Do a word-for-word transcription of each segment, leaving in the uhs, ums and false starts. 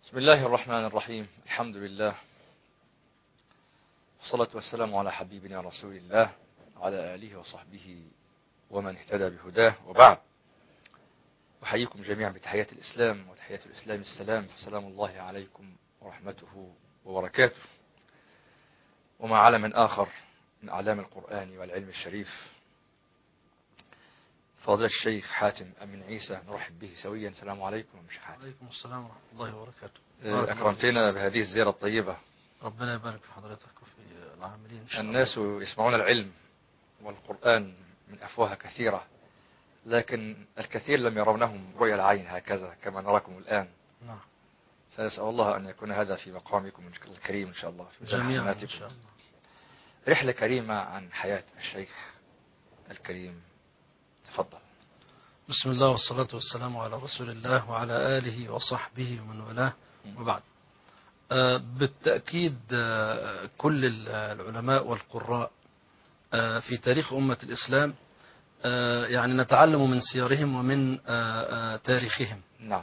بسم الله الرحمن الرحيم. الحمد لله والصلاة والسلام على حبيبنا رسول الله وعلى آله وصحبه ومن اهتدى بهداه، وبعد. أحييكم جميعا بتحيات الإسلام، وتحيات الإسلام السلام، فسلام الله عليكم ورحمته وبركاته. ومع علم آخر من أعلام القرآن والعلم الشريف، فضيلة الشيخ حاتم أمين عيسى، نرحب به سويا. السلام عليكم يا شيخ حاتم. وعليكم السلام ورحمة الله وبركاته. أكرمتنا بهذه الزيارة الطيبة. ربنا يبارك في حضرتك وفي العاملين إن شاء الله. الناس يسمعون العلم والقرآن من أفواه كثيرة، لكن الكثير لم يرونهم رؤيا العين هكذا كما نراكم الآن. نعم. سنسأل الله أن يكون هذا في مقامكم الكريم إن شاء الله، في جميعا إن شاء الله. رحلة كريمة عن حياة الشيخ الكريم، تفضل. بسم الله والصلاة والسلام على رسول الله وعلى آله وصحبه ومن والاه، وبعد. آه بالتأكيد آه كل العلماء والقراء آه في تاريخ أمة الإسلام آه يعني نتعلم من سيرهم ومن آه آه تاريخهم. نعم.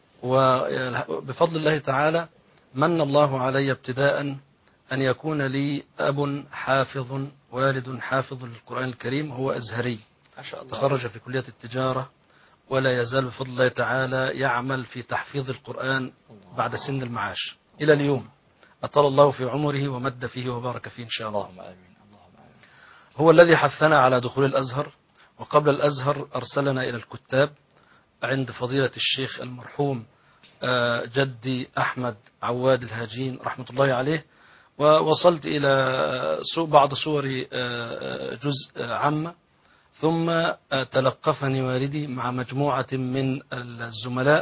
وبفضل الله تعالى من الله علي ابتداء أن يكون لي أب حافظ، والد حافظ للقرآن الكريم، هو أزهري. ما شاء الله. تخرج في كلية التجارة، ولا يزال بفضل الله تعالى يعمل في تحفيظ القرآن بعد سن المعاش إلى اليوم. أطال الله في عمره ومد فيه وبارك فيه إن شاء الله. اللهم آمين. اللهم آمين. هو الذي حثنا على دخول الأزهر، وقبل الأزهر أرسلنا إلى الكتاب عند فضيلة الشيخ المرحوم جدي أحمد عواد الهاجين رحمة الله عليه، ووصلت إلى بعض صور جزء عامة، ثم تلقفني والدي مع مجموعة من الزملاء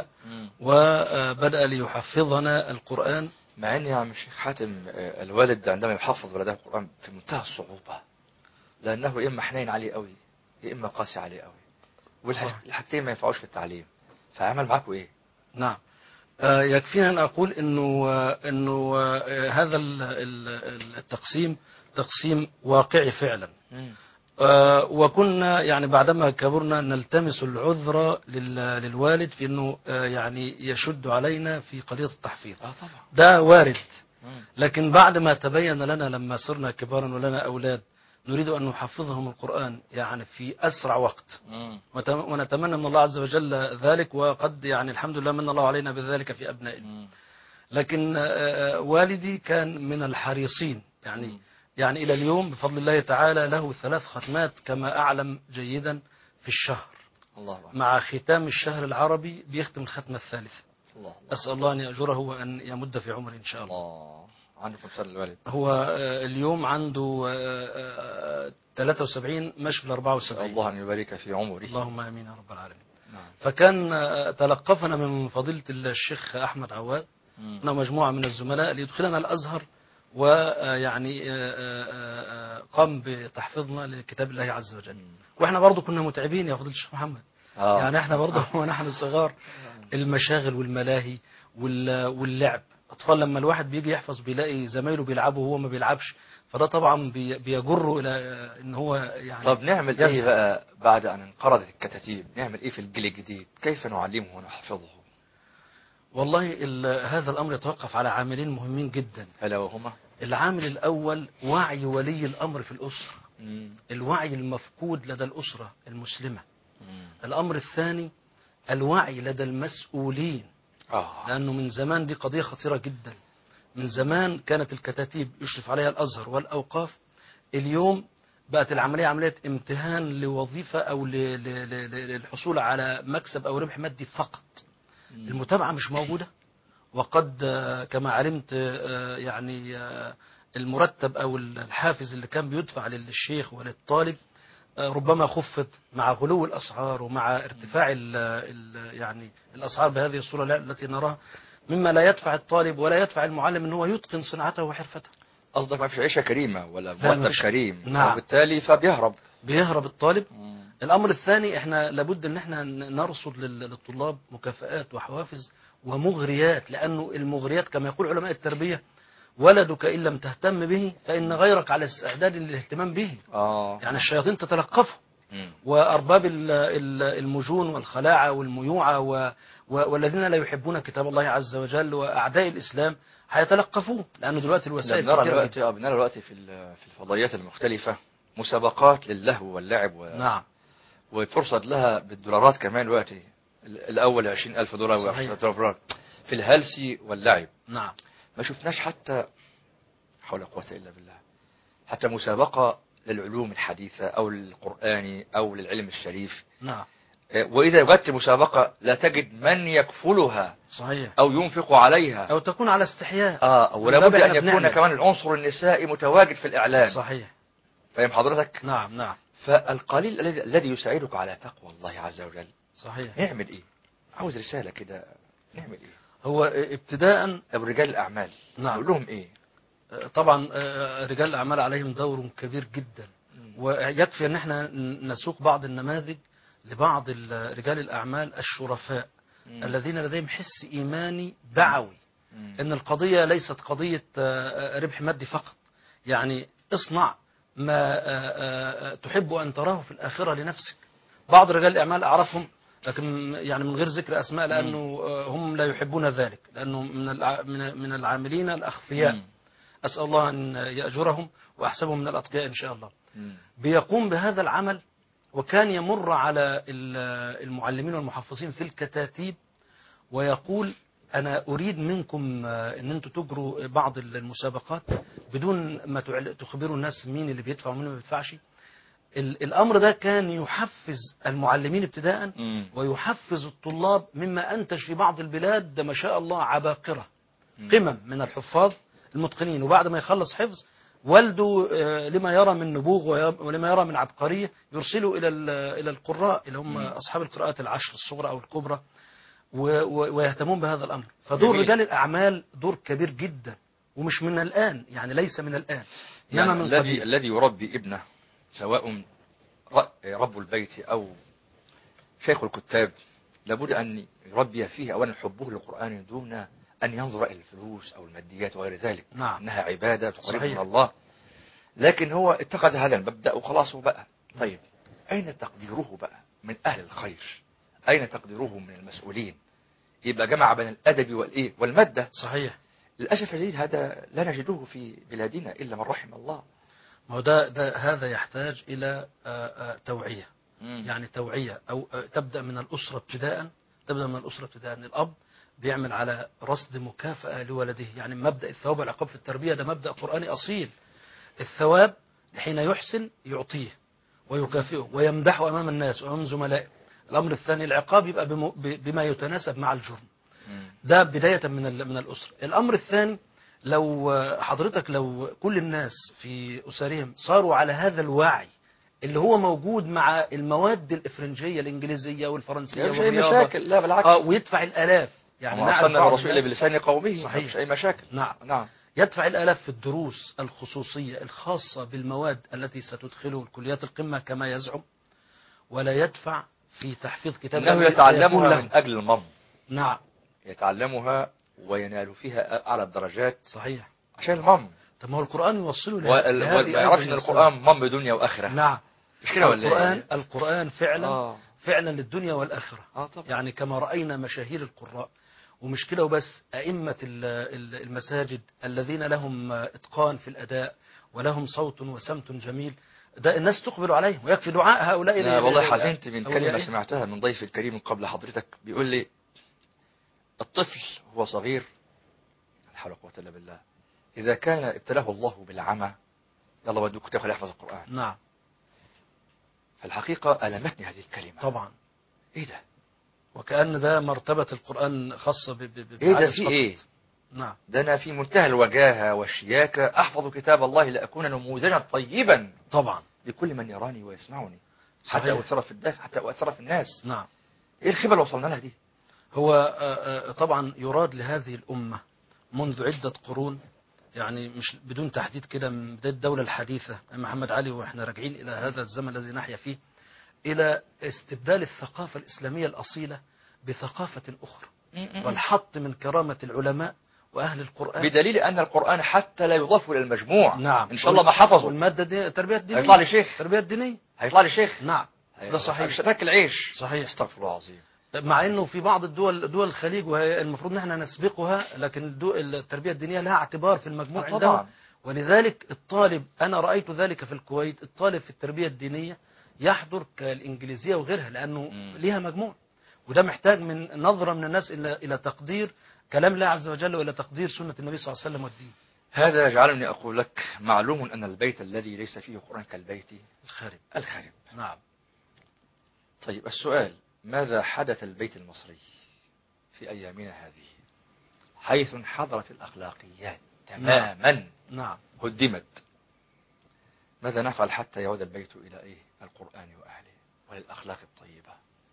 وبدأ ليحفظنا القرآن. مع أن يا عم الشيخ حاتم الوالد عندما يحفظ ولده القرآن في منتهى الصعوبة، لأنه يا إما حنين عليه قوي يا إما قاسي عليه قوي، والحاجتين ما ينفعوش في التعليم. فعمل معاكم إيه؟ نعم. يكفينا أن أقول إنه إنه هذا التقسيم تقسيم واقعي فعلا. م. وكنا يعني بعدما كبرنا نلتمس العذر للوالد في أنه يعني يشد علينا في قضية التحفيظ. آه طبعا. ده وارد. لكن بعد ما تبين لنا لما صرنا كبارا ولنا أولاد نريد أن نحفظهم القرآن يعني في أسرع وقت، ونتمنى من الله عز وجل ذلك، وقد يعني الحمد لله من الله علينا بذلك في أبنائنا. لكن والدي كان من الحريصين، يعني يعني إلى اليوم بفضل الله تعالى له ثلاث ختمات كما أعلم جيدا في الشهر. الله. مع ختام الشهر العربي بيختم الختمة الثالثة. الله. أسأل الله أن يأجره وأن يمد في عمره إن شاء الله. الله. عنده كم سنة الوالد؟ هو اليوم عنده ثلاثة وسبعين ماشي في أربعة وسبعين. الله أن يبارك في عمره. اللهم آمين يا رب العالمين. نعم. فكان تلقفنا من فضيلة الشيخ أحمد عواد أنا مجموعة من الزملاء ليدخلنا الأزهر، ويعني قام بتحفيظنا لكتاب الله عز وجل. واحنا برضو كنا متعبين يا فضيلة الشيخ محمد. آه. يعني احنا برضو ونحن صغار المشاغل والملاهي واللعب. أطفال لما الواحد بيجي يحفظ بيلاقي زمايله بيلعبوا وهو ما بيلعبش، فده طبعا بيجره إلى إن هو يعني. طب نعمل يزهر. إيه بقى بعد أن انقرضت الكتاتيب؟ نعمل إيه في الجيل الجديد؟ كيف نعلمه ونحفظه؟ والله هذا الأمر يتوقف على عاملين مهمين جدا. ألا وهما؟ العامل الأول وعي ولي الأمر في الأسرة. مم. الوعي المفقود لدى الأسرة المسلمة. مم. الأمر الثاني الوعي لدى المسؤولين. آه. لأنه من زمان دي قضية خطيرة جدا. من زمان كانت الكتاتيب يشرف عليها الأزهر والأوقاف، اليوم بقت العملية عملية امتهان لوظيفة أو للحصول على مكسب أو ربح مادي فقط. مم. المتابعة مش موجودة، وقد كما علمت يعني المرتب أو الحافز اللي كان بيدفع للشيخ وللطالب ربما خفت مع غلو الأسعار ومع ارتفاع ال ال يعني الأسعار بهذه الصورة التي نراها، مما لا يدفع الطالب ولا يدفع المعلم ان هو يتقن صنعته وحرفته. قصدك ما فيش عيشة كريمة ولا مرتب كريم؟ نعم. وبالتالي فبيهرب بيهرب الطالب. مم. الأمر الثاني احنا لابد ان احنا نرصد للطلاب مكافآت وحوافز ومغريات، لأنه المغريات كما يقول علماء التربية ولدك إن لم تهتم به فإن غيرك على استعداد للاهتمام به. آه. يعني الشياطين تتلقفه. وأرباب المجون والخلاعة والميوعة والذين لا يحبون كتاب الله عز وجل وأعداء الإسلام هيتلقفوه، لأنه دلوقتي الوسائل بنرى كتيرة دلوقتي جدا. بنرى دلوقتي في في الفضائيات المختلفة مسابقات للهو واللعب و... نعم، وفرصة لها بالدولارات كمان دلوقتي، الأول عشرين ألف دولار وعشرين ألف دولار في الهلسي واللعب. نعم، ما شفناش حتى حول قوة إلا بالله حتى مسابقة للعلوم الحديثة أو للقرآن أو للعلم الشريف. نعم، وإذا وجدت مسابقة لا تجد من يكفلها صحيح، أو ينفق عليها أو تكون على استحياء. آه ولا بد أن يكون بنعمل. كمان العنصر النسائي متواجد في الإعلام. صحيح، فاهم حضرتك؟ نعم، نعم. فالقليل الذي الذي يساعدك على تقوى الله عز وجل صحيح. نعمل إيه؟ عاوز رسالة كده، نعمل إيه؟ هو ابتداء أو رجال الأعمال نعم نقول لهم إيه؟ طبعا رجال الأعمال عليهم دور كبير جدا، ويكفي أن احنا نسوق بعض النماذج لبعض رجال الأعمال الشرفاء مم. الذين لديهم حس إيماني دعوي مم. أن القضية ليست قضية ربح مادي فقط، يعني اصنع ما تحب أن تراه في الآخرة لنفسك. بعض رجال الأعمال أعرفهم لكن يعني من غير ذكر أسماء لأنه هم لا يحبون ذلك، لأنه من من العاملين الأخفياء مم. أسأل الله أن يأجرهم وأحسبهم من الأتقياء إن شاء الله. مم. بيقوم بهذا العمل وكان يمر على المعلمين والمحفظين في الكتاتيب ويقول أنا أريد منكم أن أنتم تجروا بعض المسابقات بدون ما تخبروا الناس مين اللي بيدفع ومين اللي ما بيدفعش. الأمر ده كان يحفز المعلمين ابتداء ويحفز الطلاب، مما أنتج في بعض البلاد ده ما شاء الله عباقرة قمم من الحفاظ المتقنين، وبعد ما يخلص حفظ والده لما يرى من نبوغ ولما يرى من عبقرية يرسله إلى إلى القراء اللي هم أصحاب القراءات العشر الصغرى أو الكبرى ويهتمون بهذا الأمر. فدور رجال الأعمال دور كبير جدا، ومش من الآن، يعني ليس من الآن، يعني من الذي الذي يربي ابنه سواء رب البيت أو شيخ الكتاب لابد أن يربي فيه أولا حبه للقرآن دون أن ينظر إلى الفلوس أو الماديات وغير ذلك. نعم. إنها عبادة تقرب من الله، لكن هو اتخذ هذا المبدأ وخلاص بقى. طيب أين تقديره بقى من أهل الخير؟ أين تقديره من المسؤولين؟ يبقى جمع بين الأدب والإيه والمادة. صحيح. للأسف الشديد هذا لا نجده في بلادنا إلا من رحم الله. ما هو ده, ده هذا يحتاج إلى توعية. مم. يعني توعية أو تبدأ من الأسرة ابتداء، تبدأ من الأسرة ابتداء. الأب بيعمل على رصد مكافأة لولده، يعني مبدأ الثواب والعقاب في التربية ده مبدأ قرآني أصيل. الثواب حين يحسن يعطيه ويكافئه ويمدحه أمام الناس وأمام زملائه. الأمر الثاني العقاب يبقى بما يتناسب مع الجرم. ده بداية من من الأسرة. الأمر الثاني لو حضرتك لو كل الناس في أسرهم صاروا على هذا الوعي اللي هو موجود مع المواد الإفرنجية الإنجليزية والفرنسية والرياضة، مشاكل، لا بالعكس. آه ويدفع الآلاف، يعني نعرف الرسول إلا بلسان قومه. صحيح. مش أي مشاكل. نعم. نعم. يدفع الآلاف في الدروس الخصوصية الخاصة بالمواد التي ستدخله الكليات القمة كما يزعم، ولا يدفع في تحفيظ كتاب الله. إنه يتعلمها من أجل المض. نعم. يتعلمها وينال فيها أعلى الدرجات. صحيح. عشان المض. طب ما هو القرآن يوصله له. وما يعرفش إن القرآن مض دنيا وآخرة. نعم. مش كده ولا القرآن إيه؟ القرآن فعلا آه. فعلا للدنيا والآخرة. آه طبعا. يعني كما رأينا مشاهير القراء، ومش كده وبس، أئمة المساجد الذين لهم إتقان في الأداء ولهم صوت وسمت جميل، ده الناس تقبل عليهم ويكفي دعاء هؤلاء. لا والله حزنت من كلمة سمعتها من ضيف الكريم قبل حضرتك، بيقول لي الطفل هو صغير، لا حول ولا قوة إلا بالله، إذا كان ابتلاه الله بالعمى يلا ودوك كتاب يحفظ القرآن. نعم. فالحقيقة ألمتني هذه الكلمة. طبعا. إيه ده؟ وكأن ده مرتبة القرآن خاصة ب ب إيه ده في إيه؟ نعم. ده أنا في منتهى الوجاهة والشياكة أحفظ كتاب الله لأكون نموذجا طيبا. طبعا. لكل من يراني ويسمعني. صحيح. حتى أؤثر في الدافع، حتى أؤثر في الناس. نعم. إيه الخبرة اللي وصلنا لها دي؟ هو طبعا يراد لهذه الأمة منذ عدة قرون، يعني مش بدون تحديد كده، من بداية الدولة الحديثة محمد علي وإحنا راجعين إلى هذا الزمن الذي نحيا فيه، إلى استبدال الثقافة الإسلامية الأصيلة بثقافة أخرى والحط من كرامة العلماء وأهل القرآن، بدليل أن القرآن حتى لا يضاف إلى المجموع. نعم. إن شاء الله ما حفظوا. والمادة دي تربية دينية. هيطلع لي شيخ. تربية دينية. هيطلع لي شيخ. نعم. ده صحيح. مش هتاكل عيش. صحيح. استغفر الله العظيم. مع انه في بعض الدول دول الخليج وهي المفروض ان احنا نسبقها، لكن الدو- التربيه الدينيه لها اعتبار في المجموع آه عندهم. طبعا. ولذلك الطالب، انا رايت ذلك في الكويت، الطالب في التربيه الدينيه يحضر كالانجليزيه وغيرها لانه مم. ليها مجموع، وده محتاج من نظره من الناس الى الى تقدير كلام الله عز وجل والى تقدير سنه النبي صلى الله عليه وسلم والدين. هذا يجعلني أقول لك معلوم أن البيت الذي ليس فيه قرآن كالبيت الخارب. الخارب. نعم. طيب السؤال، ماذا حدث البيت المصري في أيامنا هذه حيث انحدرت الأخلاقيات تماما؟ نعم. هدمت. ماذا نفعل حتى يعود البيت إلى إيه؟ القرآن وأهله وللأخلاق الطيبة.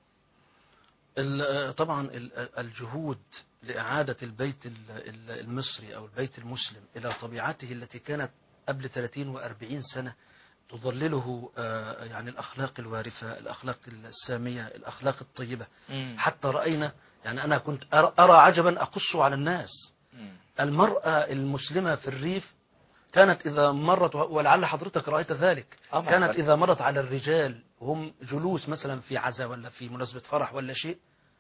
ال- طبعا ال- الجهود لإعادة البيت ال- ال- المصري أو البيت المسلم إلى طبيعته التي كانت قبل ثلاثين وأربعين سنة تظلله آه، يعني الأخلاق الوارفة، الأخلاق السامية، الأخلاق الطيبة. مم. حتى رأينا، يعني أنا كنت أرى أرى عجبا أقص على الناس. مم. المرأة المسلمة في الريف كانت إذا مرت، ولعل حضرتك رأيت ذلك، أما كانت فرق. إذا مرت على الرجال وهم جلوس مثلا في عزاء ولا في مناسبة فرح ولا شيء،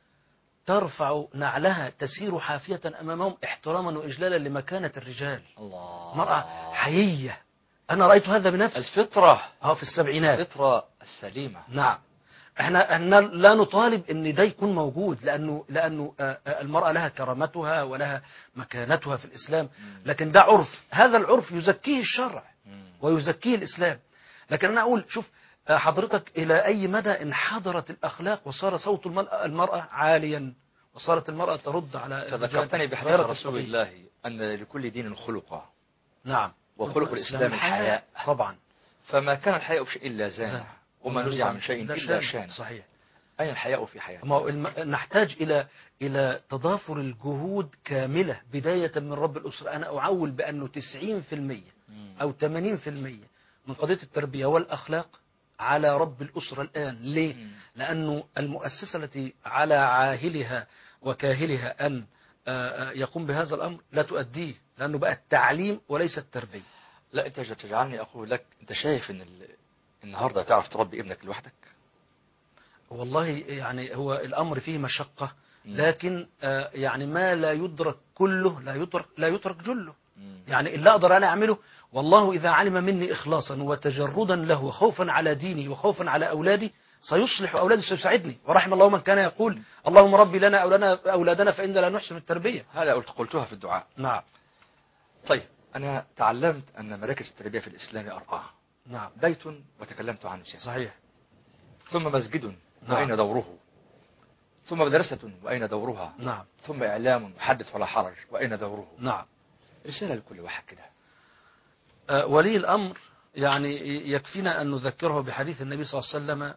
ترفع نعلها تسير حافية أمامهم احتراما وإجلالا لمكانة الرجال. الله. مرأة حيية. أنا رأيت هذا بنفسي. الفطرة. اه في السبعينات. الفطرة السليمة. نعم. احنا احنا لا نطالب ان ده يكون موجود، لانه لانه آه، آه، المرأة لها كرامتها ولها مكانتها في الإسلام، لكن ده عرف، هذا العرف يزكيه الشرع مم. ويزكيه الإسلام. لكن أنا أقول شوف آه، حضرتك إلى أي مدى انحدرت الأخلاق وصار صوت المرأة المرأة عاليا، وصارت المرأة ترد على تذكرتني بحديث غيرت رسول الطبيعي. الله أن لكل دين خلقا، نعم. وخلق الإسلام الحياء. طبعا. فما كان الحياء في شيء إلا زانه، زانه. وما نزع من شيء إلا إلا شان. شانه. صحيح. أين الحياء في حياتنا؟ ما هو الم... نحتاج إلى إلى تضافر الجهود كاملة بداية من رب الأسرة. أنا أعول بأنه تسعين في المية مم. أو ثمانين في المية من قضية التربية والأخلاق على رب الأسرة الآن. ليه؟ مم. لأنه المؤسسة التي على عاهلها وكاهلها أن آه، آه، يقوم بهذا الأمر لا تؤديه، لأنه بقى التعليم وليس التربية. لا أنت تجعلني أقول لك، أنت شايف أن ال... النهاردة تعرف تربي ابنك لوحدك؟ والله يعني هو الأمر فيه مشقة، مم. لكن آه، يعني ما لا يدرك كله لا يترك لا يترك جله. مم. يعني اللي أقدر أنا أعمله، والله إذا علم مني إخلاصا وتجردا له وخوفا على ديني وخوفا على أولادي سيصلح أولادي، سيساعدني. ورحم الله من كان يقول اللهم ربي لنا أولادنا, أولادنا فإنا لا نحسن التربية. هذا قلت قلتها في الدعاء. نعم. طيب أنا تعلمت أن مراكز التربية في الإسلام أربعة. نعم. بيت وتكلمت عنه سياسة، صحيح. ثم مسجد نعم. وأين دوره، ثم مدرسة وأين دورها، نعم. ثم إعلام حدث ولا حرج وأين دوره. نعم. رسالة لكل واحد كده. آه، ولي الأمر يعني يكفينا أن نذكره بحديث النبي صلى الله عليه وسلم: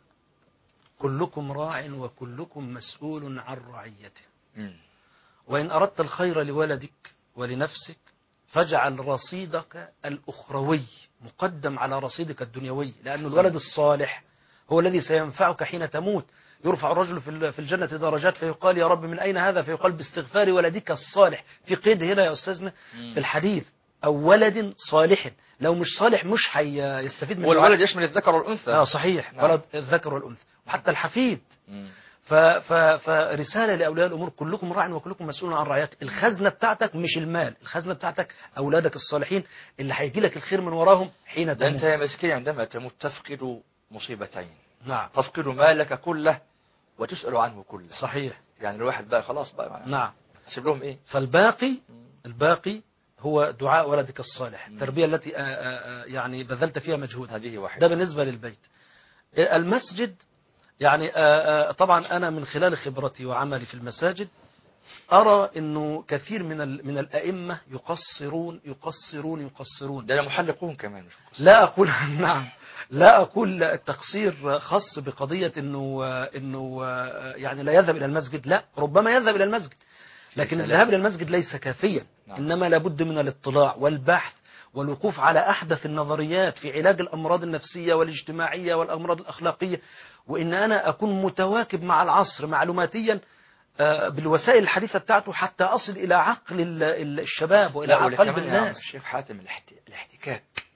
كلكم راع وكلكم مسؤول عن رعيته. مم. وإن أردت الخير لولدك ولنفسك فاجعل رصيدك الأخروي مقدم على رصيدك الدنيوي، لأن الولد الصالح هو الذي سينفعك حين تموت. يرفع الرجل في في الجنة درجات فيقال يا رب من أين هذا؟ فيقال باستغفار ولدك الصالح. في قيد هنا يا أستاذنا في الحديث: أو ولد صالح. لو مش صالح مش هيستفيد من والولد يشمل الذكر والأنثى. آه صحيح. نعم. ولد الذكر والأنثى وحتى الحفيد. مم. ف ف فرسالة لأولياء الأمور: كلكم راع وكلكم مسؤول عن رعيته. الخزنة بتاعتك مش المال، الخزنة بتاعتك أولادك الصالحين اللي هيجي لك الخير من وراهم حين ده تموت. أنت يا مسكين عندما تموت تفقد مصيبتين: نعم. تفقد مالك كله وتسأل عنه كله. صحيح. يعني الواحد بقى خلاص بقى نعم. سيب لهم إيه؟ فالباقي مم. الباقي هو دعاء ولدك الصالح، مم. التربية التي آآ آآ يعني بذلت فيها مجهود. هذه واحدة. ده بالنسبة للبيت. المسجد يعني آآ آآ طبعا أنا من خلال خبرتي وعملي في المساجد أرى أنه كثير من ال- من الأئمة يقصرون يقصرون يقصرون. ده محلقون كمان مش مقصرون. لا أقول نعم، لا أقول التقصير خاص بقضية أنه أنه يعني لا يذهب إلى المسجد، لا، ربما يذهب إلى المسجد، لكن الذهاب إلى المسجد ليس كافيا. نعم. إنما لابد من الاطلاع والبحث والوقوف على أحدث النظريات في علاج الأمراض النفسية والاجتماعية والأمراض الأخلاقية، وإن أنا أكون متواكب مع العصر معلوماتيا آه، بالوسائل الحديثة بتاعته حتى أصل إلى عقل ال- ال- الشباب وإلى لا عقل ولكمان قلب يا عم الناس. الشيخ حاتم الاحت... الاحتكاك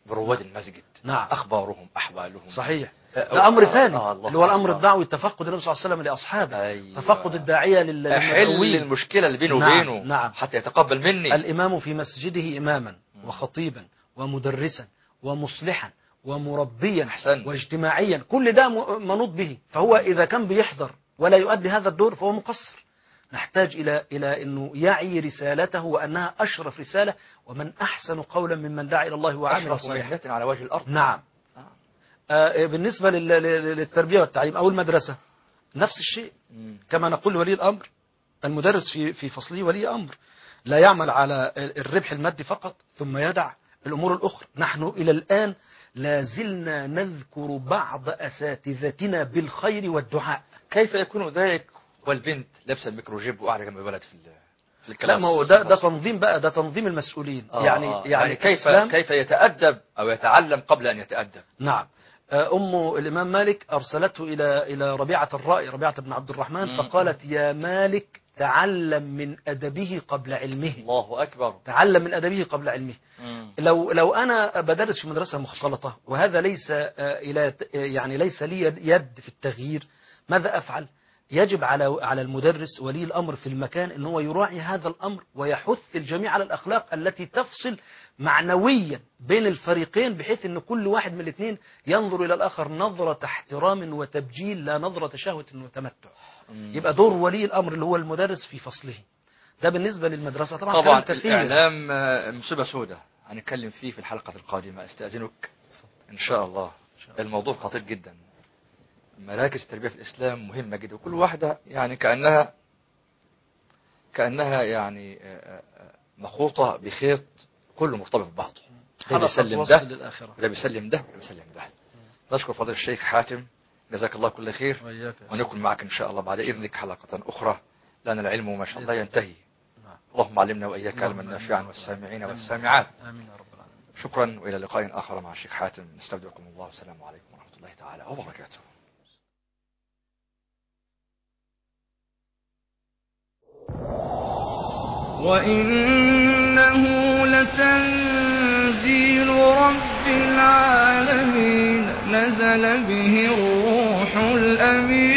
برواد المسجد. نعم. أخبارهم أحوالهم. صحيح. أه ده أمر آه ثاني آه اللي هو الأمر الدعوي، تفقد النبي صلى الله عليه وسلم لأصحابه. أيوة. تفقد الداعية حل للمدعوين. المشكلة اللي بينه نعم. وبينه نعم. حتى يتقبل مني. الإمام في مسجده إماما وخطيبا ومدرسا ومصلحا ومربيا أحسن. واجتماعيا، كل ده منوط به. فهو إذا كان بيحضر ولا يؤدي هذا الدور فهو مقصر. نحتاج إلى إلى أنه يعي رسالته وأنها أشرف رسالة، ومن أحسن قولا ممن دعا إلى الله وعمل أشرف صالحا. مهنة على وجه الأرض. نعم. آه بالنسبة لل- لل- للتربية والتعليم أو المدرسة نفس الشيء. مم. كما نقول ولي الأمر، المدرس في في فصله ولي أمر، لا يعمل على الربح المادي فقط ثم يدع الأمور الأخرى. نحن إلى الآن لا زلنا نذكر بعض أساتذتنا بالخير والدعاء. كيف يكون ذلك والبنت لابسه الميكروجيب وقاعده جنب الولد في ال- في لا، الكلاس؟ ما هو ده ده تنظيم بقى، ده تنظيم المسؤولين. آه يعني آه. يعني كيف الإسلام- كيف يتأدب أو يتعلم قبل أن يتأدب؟ نعم. آه، أم الإمام مالك أرسلته إلى إلى ربيعة الرائي، ربيعة بن عبد الرحمن، مم. فقالت: يا مالك تعلم من أدبه قبل علمه. الله أكبر. تعلم من أدبه قبل علمه. مم. لو لو أنا بدرس في مدرسة مختلطة وهذا ليس آه، إلى يعني ليس لي يد في التغيير، ماذا أفعل؟ يجب على على المدرس ولي الأمر في المكان أن هو يراعي هذا الأمر ويحث الجميع على الأخلاق التي تفصل معنويا بين الفريقين، بحيث أن كل واحد من الاثنين ينظر إلى الآخر نظرة احترام وتبجيل، لا نظرة شهوة وتمتع. مم. يبقى دور ولي الأمر اللي هو المدرس في فصله. ده بالنسبة للمدرسة. طبعا طبعا كلام كثير. الإعلام آه، مصيبة سوداء هنتكلم فيه في الحلقة القادمة، استأذنك إن شاء الله. الموضوع خطير جدا. مراكز التربية في الإسلام مهمة جدا، وكل واحدة يعني كأنها كأنها يعني آه، آه، مخوطة بخيط كله مرتبط ببعضه. ده حلقة بيسلم توصل ده للآخرة. وده بيسلم ده وده بيسلم ده. نشكر فضيلة الشيخ حاتم، جزاك الله كل خير، وإياك يا ونكون معك إن شاء الله بعد إذنك حلقة أخرى، لأن العلم ما شاء الله بإذن ينتهي. نعم. اللهم علمنا وإياك اللهم علما آمين نافعا يا رب والسامعين العالمين. والسامعات. آمين يا رب العالمين. شكرا، وإلى لقاء آخر مع الشيخ حاتم. نستودعكم الله، والسلام عليكم ورحمة الله تعالى وبركاته. وإنه لتنزيل رب العالمين، نزل به الروح الأمين.